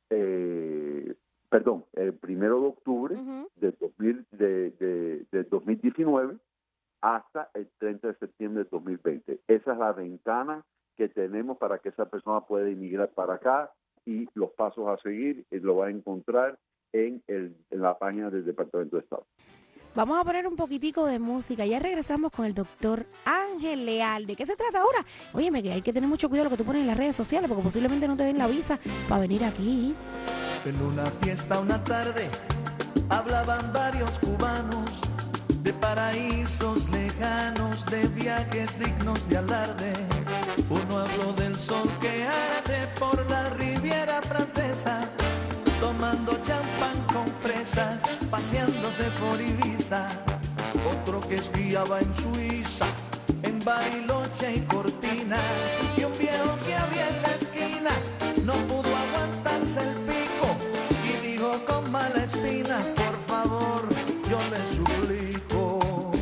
eh, perdón, el primero de octubre uh-huh. del, dos mil, de, de, de dos mil diecinueve hasta el treinta de septiembre de dos mil veinte. Esa es la ventana que tenemos para que esa persona pueda inmigrar para acá, y los pasos a seguir eh, lo va a encontrar en, el, en la página del Departamento de Estado. Vamos a poner un poquitico de música. Ya regresamos con el doctor Ángel Leal. ¿De qué se trata ahora? Óyeme, que hay que tener mucho cuidado lo que tú pones en las redes sociales, porque posiblemente no te den la visa para venir aquí. En una fiesta una tarde hablaban varios cubanos de paraísos lejanos, de viajes dignos de alarde. Uno habló del sol que arde por la Riviera Francesa, tomando champán con fresas, paseándose por Ibiza. Otro que esquiaba en Suiza, en Bariloche y Cortina. Y un viejo que había en la esquina no pudo aguantarse el pico y dijo con mala espina: por favor, yo le suplico,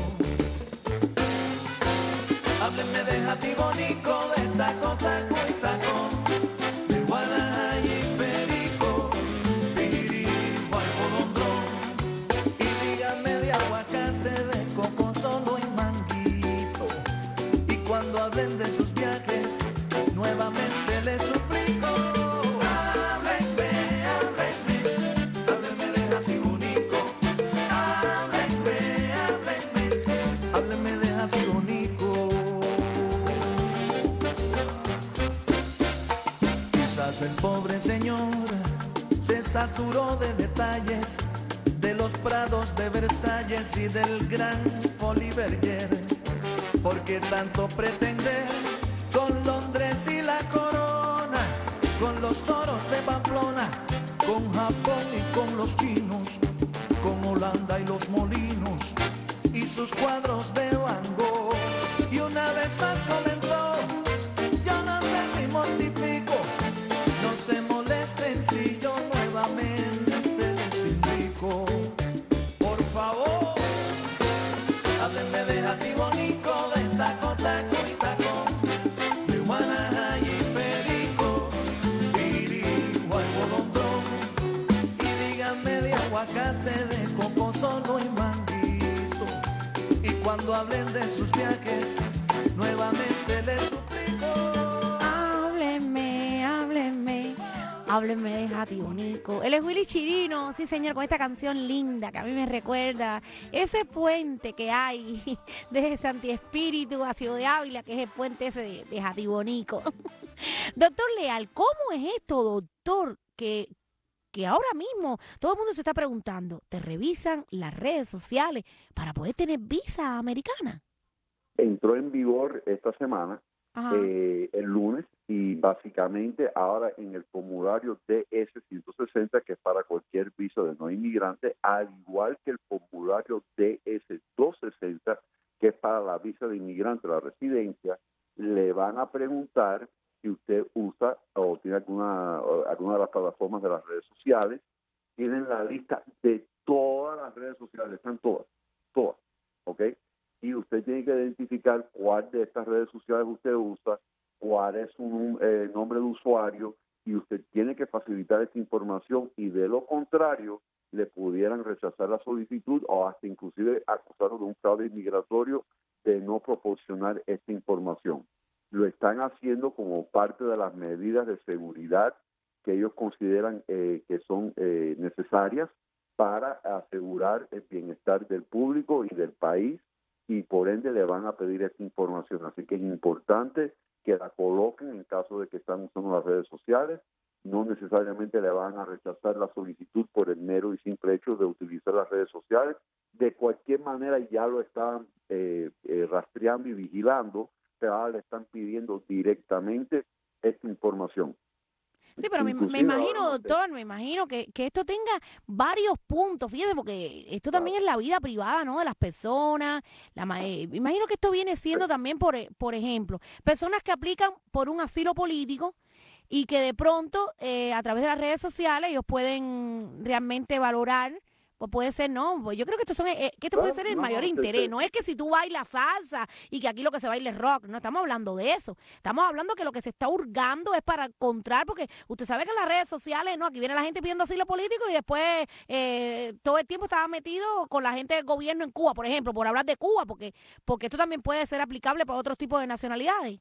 háblenme de Jatibonico, de taco, taco y tacón, de Guadalajara y Perico, Pirigua y Bolondrón, y díganme de aguacate, de coco solo y manguito. Y cuando hablen de sus viajes, nuevamente les suplico, háblenme, háblenme, háblenme de Jatibonico, háblenme, háblenme, háblenme de Jatibonico. Quizás el pobre señor se saturó de detalles, de los prados de Versalles y del gran Folies-Bergère, porque tanto pretender con Londres y la corona, con los toros de Pamplona, con Japón y con los chinos, con Holanda y los molinos y sus cuadros de Van Gogh. Y una vez más comentó: yo no sé si mortifico, no se molesten si yo nuevamente les indico, por favor, háblenme de Jatibonico, de taco, taco y tacón, de Guanaja y Perico, Pirigua y Bolondrón, y díganme de aguacate, de coco solo y manguito. Y cuando hablen de sus viajes, nuevamente les suplico, Háblenme, háblenme, háblenme de Jatibonico. Él es Willy Chirino, sí señor, con esta canción linda que a mí me recuerda ese puente que hay desde Santi Espíritu a Ciudad de Ávila, que es el puente ese de, de Jatibonico. Doctor Leal, ¿cómo es esto, doctor? Que, que ahora mismo todo el mundo se está preguntando, ¿te revisan las redes sociales para poder tener visa americana? Entró en vigor esta semana, eh, el lunes, y básicamente ahora en el formulario D S ciento sesenta, que es para cualquier visa de no inmigrante, al igual que el formulario D S doscientos sesenta, que es para la visa de inmigrante, la residencia, le van a preguntar si usted usa o tiene alguna, alguna de las plataformas de las redes sociales, tienen la lista de todas las redes sociales, están todas, todas, ¿ok? Y usted tiene que identificar cuál de estas redes sociales usted usa, cuál es su eh, nombre de usuario, y usted tiene que facilitar esta información, y de lo contrario le pudieran rechazar la solicitud o hasta inclusive acusarlo de un fraude migratorio de no proporcionar esta información. Lo están haciendo como parte de las medidas de seguridad que ellos consideran eh, que son eh, necesarias para asegurar el bienestar del público y del país, y por ende le van a pedir esta información. Así que es importante que la coloquen en caso de que están usando las redes sociales. No necesariamente le van a rechazar la solicitud por el mero y simple hecho de utilizar las redes sociales. De cualquier manera ya lo están eh, eh, rastreando y vigilando, pero ahora le están pidiendo directamente esta información. Sí, pero me, me imagino, doctor, me imagino que, que esto tenga varios puntos, fíjese, porque esto también es la vida privada, ¿no?, de las personas. La, eh, me imagino que esto viene siendo también, por, por ejemplo, personas que aplican por un asilo político y que de pronto, eh, a través de las redes sociales, ellos pueden realmente valorar. Pues puede ser, no, pues yo creo que esto, son, eh, que esto puede ser el no, mayor no, interés. sí, sí. No es que si tú bailas salsa y que aquí lo que se baila es rock, no estamos hablando de eso. Estamos hablando que lo que se está hurgando es para encontrar, porque usted sabe que en las redes sociales, no, aquí viene la gente pidiendo asilo político y después eh, todo el tiempo estaba metido con la gente del gobierno en Cuba, por ejemplo, por hablar de Cuba, porque, porque esto también puede ser aplicable para otros tipos de nacionalidades.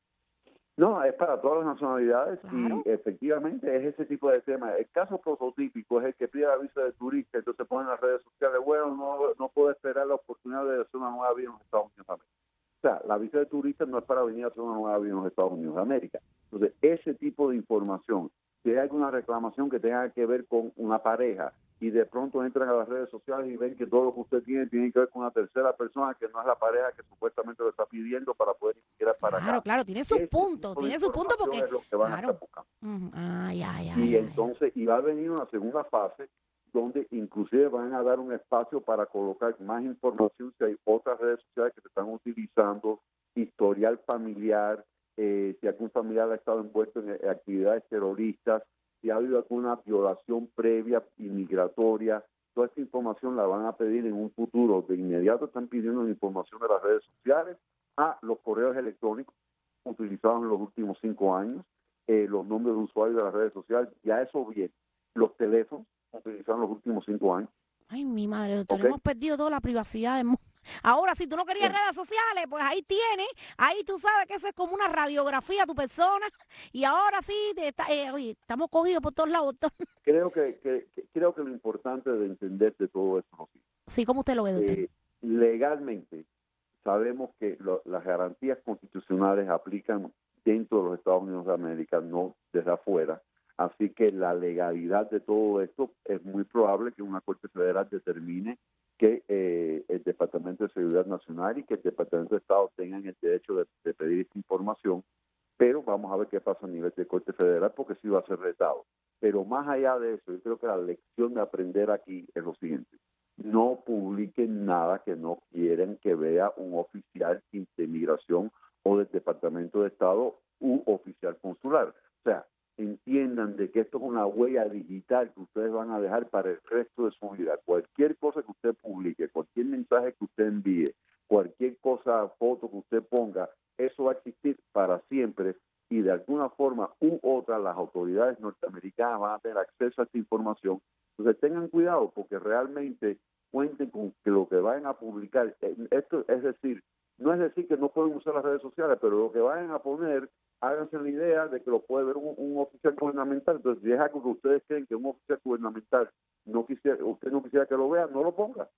No, es para todas las nacionalidades. Claro. Y efectivamente es ese tipo de tema. El caso prototípico es el que pide la visa de turista, entonces ponen en las redes sociales, bueno, no, no puedo esperar la oportunidad de hacer una nueva vida en los Estados Unidos de América. O sea, la visa de turista no es para venir a hacer una nueva vida en los Estados Unidos de América. Entonces, ese tipo de información, si hay alguna reclamación que tenga que ver con una pareja, y de pronto entran a las redes sociales y ven que todo lo que usted tiene tiene que ver con una tercera persona que no es la pareja que supuestamente lo está pidiendo para poder ir para Claro, acá. claro, tiene sus Ese puntos, tipo de tiene sus puntos porque... información es lo que van a Claro. estar buscando. Ujú. Ay, ay, Y ay, ay, entonces, y va a venir una segunda fase donde inclusive van a dar un espacio para colocar más información si hay otras redes sociales que se están utilizando, historial familiar, eh, si algún familiar ha estado envuelto en eh, actividades terroristas, si ha habido alguna violación previa inmigratoria. Toda esta información la van a pedir en un futuro. De inmediato están pidiendo la información de las redes sociales, a los correos electrónicos utilizados en los últimos cinco años, eh, los nombres de usuarios de las redes sociales, ya eso viene. Los teléfonos utilizados en los últimos cinco años. Ay, mi madre, doctor, Okay. hemos perdido toda la privacidad del mundo. Ahora, si tú no querías redes sociales, pues ahí tienes, ahí tú sabes que eso es como una radiografía de tu persona, y ahora sí, te está, eh, oye, estamos cogidos por todos lados, doctor. Creo que, que, que- creo que lo importante de entender de todo esto, ¿no? Sí, ¿cómo usted lo ve, doctor? Eh, legalmente sabemos que lo- las garantías constitucionales aplican dentro de los Estados Unidos de América, no desde afuera. Así que la legalidad de todo esto es muy probable que una Corte Federal determine que eh, el Departamento de Seguridad Nacional y que el Departamento de Estado tengan el derecho de, de pedir esta información, pero vamos a ver qué pasa a nivel de Corte Federal porque sí va a ser retado. Pero más allá de eso, yo creo que la lección de aprender aquí es lo siguiente: no publiquen nada que no quieren que vea un oficial de migración o del Departamento de Estado u oficial consular. O sea, entiendan de que esto es una huella digital que ustedes van a dejar para el resto de su vida. Cualquier cosa que usted publique, cualquier mensaje que usted envíe, cualquier cosa, foto que usted ponga, eso va a existir para siempre, y de alguna forma u otra las autoridades norteamericanas van a tener acceso a esta información. Entonces tengan cuidado, porque realmente cuenten con que lo que vayan a publicar, eh, esto es decir, no es decir que no pueden usar las redes sociales, pero lo que vayan a poner, háganse la idea de que lo puede ver un, un oficial gubernamental. Entonces, si es algo que ustedes creen que un oficial gubernamental no quisiera, usted no quisiera que lo vea, no lo ponga.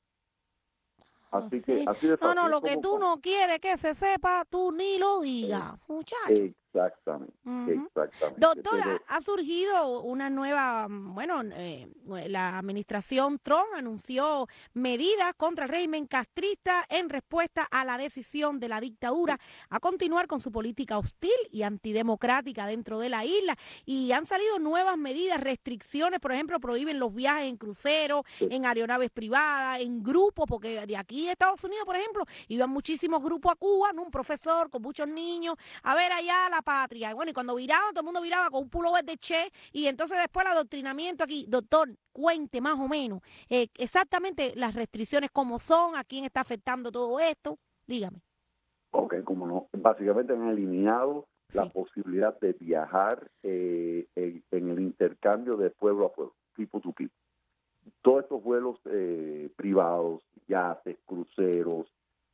Así Sí. que, así de No, fácil. no, Es lo que como- tú no quieres que se sepa, tú ni lo digas, muchacho. Exactamente, Ujú. exactamente. Doctora, Pero- ha surgido una nueva, bueno, eh, la administración Trump anunció medidas contra el régimen castrista en respuesta a la decisión de la dictadura a continuar con su política hostil y antidemocrática dentro de la isla, y han salido nuevas medidas, restricciones, por ejemplo, prohíben los viajes en cruceros, en aeronaves privadas, en grupos, porque de aquí de Estados Unidos, por ejemplo, iban muchísimos grupos a Cuba, ¿no? Un profesor con muchos niños, a ver allá la patria. Bueno, y cuando viraban, todo el mundo viraba con un pullover de Che, y entonces después el adoctrinamiento aquí. Doctor, cuente más o menos eh, exactamente las restricciones, cómo son, a quién está afectando todo esto. Dígame. Ok, como no, básicamente han eliminado sí. la posibilidad de viajar eh, en, en el intercambio de pueblo a pueblo, people to people. Todos estos vuelos eh, privados, yates, cruceros,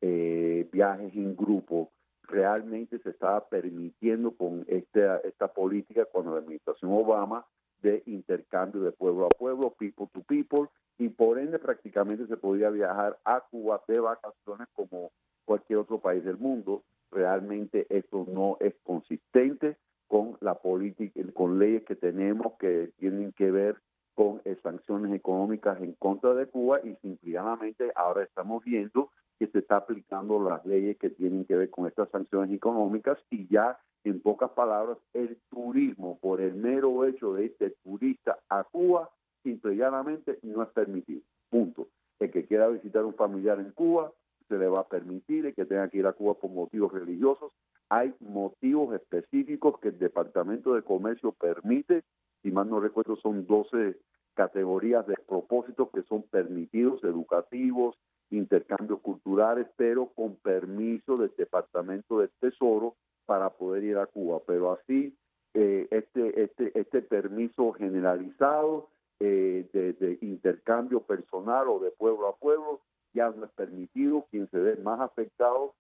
eh, viajes en grupo, realmente se estaba permitiendo con esta, esta política cuando la administración Obama de intercambio de pueblo a pueblo, people to people, y por ende prácticamente se podía viajar a Cuba de vacaciones como cualquier otro país del mundo. Realmente esto no es consistente con la política, con leyes que tenemos que tienen que ver con eh, sanciones económicas en contra de Cuba, y simplemente ahora estamos viendo que se está aplicando las leyes que tienen que ver con estas sanciones económicas, y ya en pocas palabras el turismo por el mero hecho de ir de turista a Cuba simple y llanamente no es permitido, punto. El que quiera visitar un familiar en Cuba se le va a permitir, el que tenga que ir a Cuba por motivos religiosos, hay motivos específicos que el Departamento de Comercio permite. Si mal no recuerdo, son doce categorías de propósitos que son permitidos, educativos, intercambios culturales, pero con permiso del Departamento del Tesoro para poder ir a Cuba. Pero así, eh, este, este, este permiso generalizado eh, de, de intercambio personal o de pueblo a pueblo ya no es permitido. Quien se ve más afectado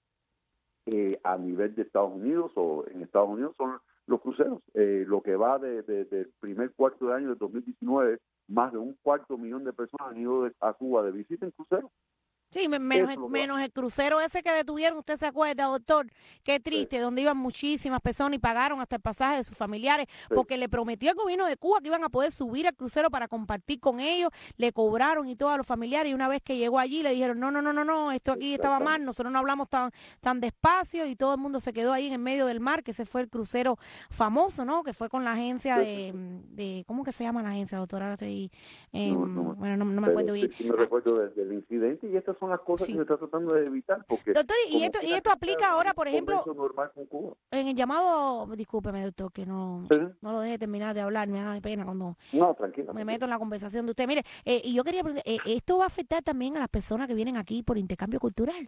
eh, a nivel de Estados Unidos o en Estados Unidos son los cruceros. Eh, lo que va de, de, del primer cuarto de año de dos mil diecinueve, más de un cuarto millón de personas han ido de, a Cuba de visita en crucero. Sí, menos el, menos el crucero ese que detuvieron, usted se acuerda, doctor, qué triste, sí. donde iban muchísimas personas y pagaron hasta el pasaje de sus familiares, sí. porque le prometió al gobierno de Cuba que iban a poder subir al crucero para compartir con ellos, le cobraron y todo a los familiares, y una vez que llegó allí le dijeron, no, no, no, no, no, esto aquí estaba mal, nosotros no hablamos tan, tan despacio, y todo el mundo se quedó ahí en el medio del mar, que ese fue el crucero famoso, ¿no? Que fue con la agencia de, de ¿cómo que se llama la agencia, doctora? Ahora sí, eh, no, no, bueno, no, no me acuerdo bien. Sí, me recuerdo del, del incidente, y estas son las cosas sí. que se está tratando de evitar. Porque doctor, y esto, y esto aplica ahora, por ejemplo, normal con Cuba. En el llamado, discúlpeme, doctor, que no, ¿sí? no lo deje terminar de hablar, me da pena cuando no, tranquila, me meto en la conversación de usted. Mire, eh, y yo quería preguntar, eh, ¿esto va a afectar también a las personas que vienen aquí por intercambio cultural?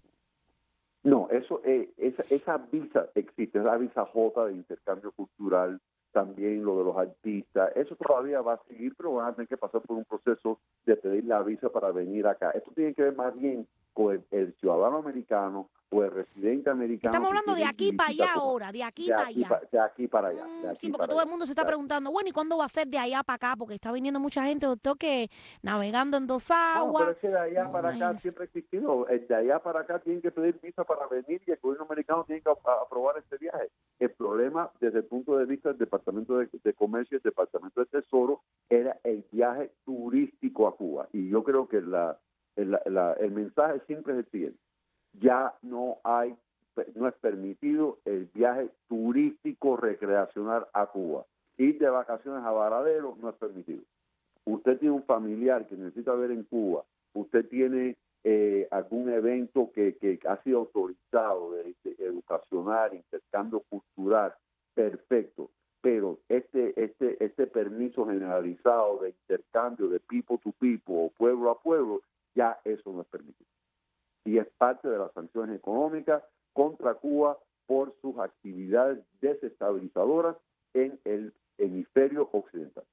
No, eso, eh, esa, esa visa existe, es la visa J de intercambio cultural, también lo de los artistas, eso todavía va a seguir, pero van a tener que pasar por un proceso de pedir la visa para venir acá. Esto tiene que ver más bien con el, el ciudadano americano o el residente americano. Estamos hablando de aquí para allá ahora, de aquí para allá. Pa, de aquí para allá. Mm, de aquí sí, porque para todo allá. el mundo se está preguntando, bueno, ¿y cuándo va a ser de allá para acá? Porque está viniendo mucha gente, doctor, que navegando en dos aguas. No, pero es que de allá para acá siempre ha existido. De allá para acá tienen que pedir visa para venir, y el gobierno americano tiene que aprobar este viaje. El problema, desde el punto de vista del Departamento de, de Comercio y el Departamento de Tesoro, era el viaje turístico a Cuba. Y yo creo que la, el, la, el mensaje siempre es el siguiente: ya no hay, no es permitido el viaje turístico recreacional a Cuba. Ir de vacaciones a Varadero no es permitido. Usted tiene un familiar que necesita ver en Cuba, usted tiene eh, algún evento que, que ha sido autorizado de, de educacional, intercambio cultural, perfecto. Pero este, este, este permiso generalizado de intercambio de people to people o pueblo a pueblo, ya eso no es permitido. Y es parte de las sanciones económicas contra Cuba por sus actividades desestabilizadoras en el hemisferio occidental.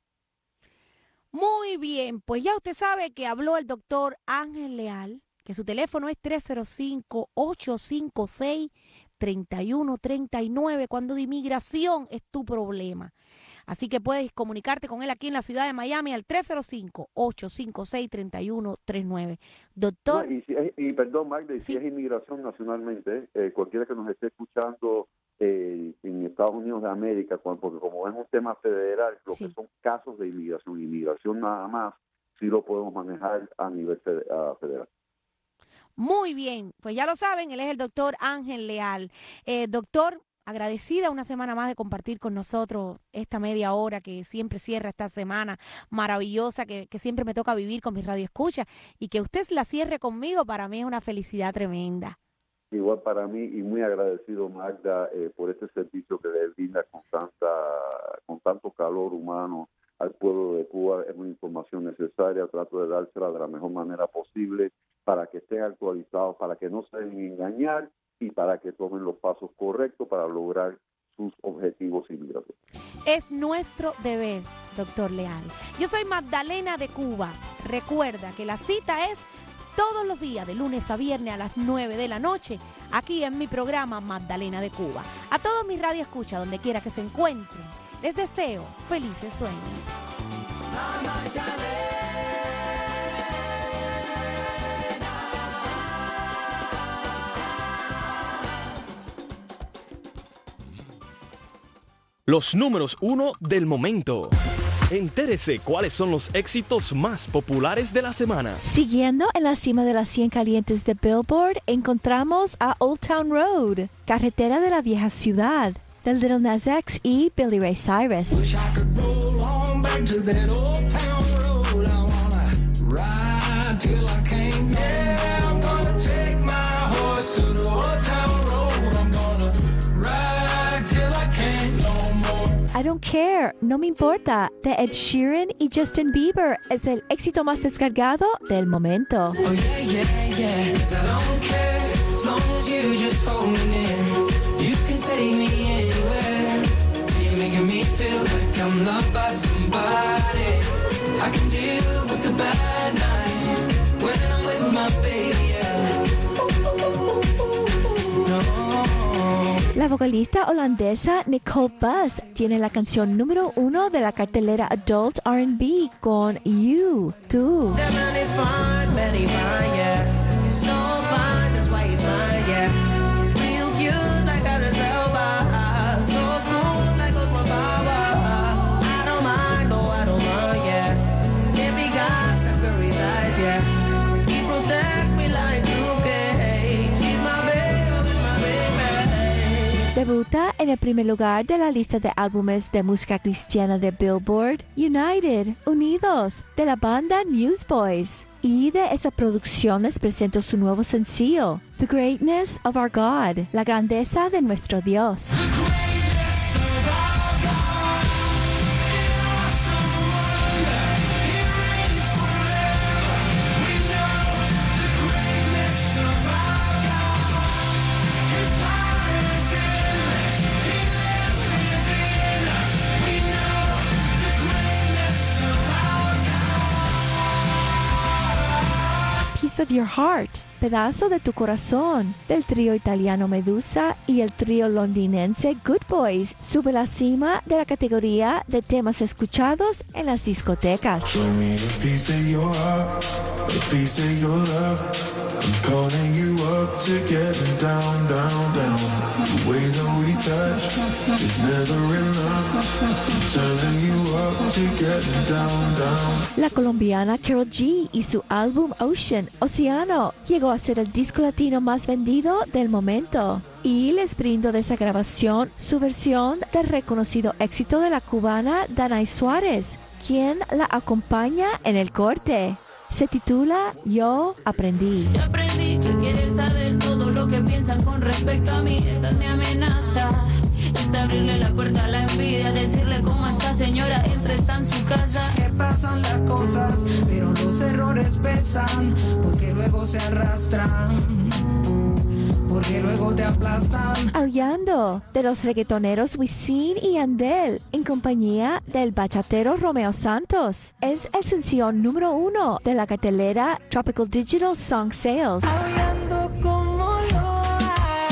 Muy bien, pues ya usted sabe que habló el doctor Ángel Leal, que su teléfono es tres cero cinco, ocho cinco seis, tres uno tres nueve cuando de inmigración es tu problema. Así que puedes comunicarte con él aquí en la ciudad de Miami al tres cero cinco, ocho cinco seis, tres uno tres nueve. Doctor. No, y, si es, y perdón, Magda, y sí. si es inmigración nacionalmente, eh, cualquiera que nos esté escuchando eh, en Estados Unidos de América, cuando, porque como es un tema federal, lo sí. que son casos de inmigración, inmigración nada más, sí lo podemos manejar a nivel federal. Muy bien, pues ya lo saben, él es el doctor Ángel Leal. Eh, doctor, agradecida una semana más de compartir con nosotros esta media hora que siempre cierra esta semana maravillosa que, que siempre me toca vivir con mis radioescuchas, y que usted la cierre conmigo, para mí es una felicidad tremenda. Igual para mí, y muy agradecido, Magda, eh, por este servicio que le brinda con tanta, con tanto calor humano al pueblo de Cuba. Es una información necesaria, trato de dársela de la mejor manera posible para que estén actualizados, para que no se dejen engañar y para que tomen los pasos correctos para lograr sus objetivos inmigrantes. Es nuestro deber, doctor Leal. Yo soy Magdalena de Cuba. Recuerda que la cita es todos los días, de lunes a viernes a las nueve de la noche, aquí en mi programa Magdalena de Cuba. A todos mis radioescuchas, donde quiera que se encuentren, les deseo felices sueños. Los números uno del momento. Entérese cuáles son los éxitos más populares de la semana. Siguiendo en la cima de las cien calientes de Billboard, encontramos a Old Town Road, Carretera de la Vieja Ciudad, de Little Nas X y Billy Ray Cyrus. Wish I could roll on back to that old town road. I wanna ride till I can't. Yeah, I'm gonna take my horse to the old town road. I'm gonna ride till I can't no more. I Don't Care, No Me Importa, de Ed Sheeran y Justin Bieber, es el éxito más descargado del momento. Oh yeah, yeah, yeah. 'Cause I don't care as long as you just hold me near. You can take me anywhere. You're making me feel like I'm loved by somebody. I can deal with the bad nights when I'm with my baby. Yeah. No. La vocalista holandesa Nicole Buss tiene la canción número uno de la cartelera Adult R and B con You, Tú. That man is fine, very fine, yeah. So fine, that's why he's mine, yeah. Real cute, like a reserva. So smooth, like goes my power. I don't mind, no, I don't mind, yeah. If he got Stephanie's eyes, yeah. He protects me like Luke Cage. He's my baby, he's my baby. Debuta en el primer lugar de la lista de álbumes de música cristiana de Billboard, United, Unidos, de la banda Newsboys. Y de esa producción les presento su nuevo sencillo, The Greatness of Our God, la grandeza de nuestro Dios. Piece of Your Heart, pedazo de tu corazón, del trío italiano Medusa y el trío londinense Good Boys, sube a la cima de la categoría de temas escuchados en las discotecas. Show me a piece of your heart, a piece of your love. I'm calling you up to getting down, down, down. The way that we touch is never enough. I'm turning you up to getting down, down. La colombiana Karol G y su álbum Ocean, Océano, llegó a ser el disco latino más vendido del momento. Y les brindo de esa grabación su versión del reconocido éxito de la cubana Danay Suárez, quien la acompaña en el corte. Se titula Yo Aprendí. Yo aprendí que querer saber todo lo que piensan con respecto a mí, esa es mi amenaza. Es abrirle la puerta a la envidia, decirle cómo está señora, entra, está en su casa. Que pasan las cosas, pero los errores pesan, porque luego se arrastran, porque luego te aplastan. Aullando, de los reggaetoneros Wisin y Yandel, en compañía del bachatero Romeo Santos. Es el sencillo número uno de la cartelera Tropical Digital Song Sales. Aullando como loa,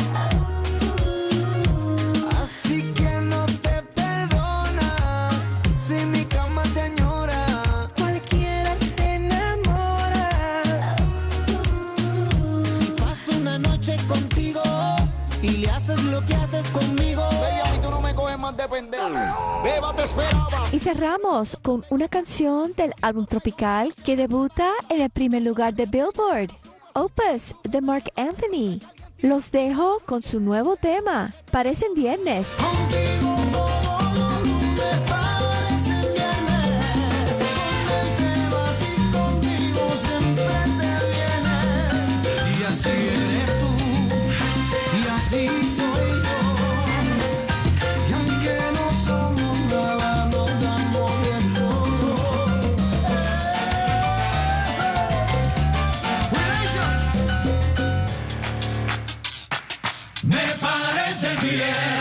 así que no te perdona, si mi cama te añora, cualquiera se enamora. Si paso una noche contigo y le haces lo que haces conmigo, bella, y tú no me coges más de pendejo. Beba, te esperaba. Y cerramos con una canción del álbum Tropical que debuta en el primer lugar de Billboard, Opus, de Mark Anthony. Los dejo con su nuevo tema, Parecen Viernes. Contigo todo me parece viernes. Con él te vas y conmigo siempre te vienes. Y así eres tú, yeah.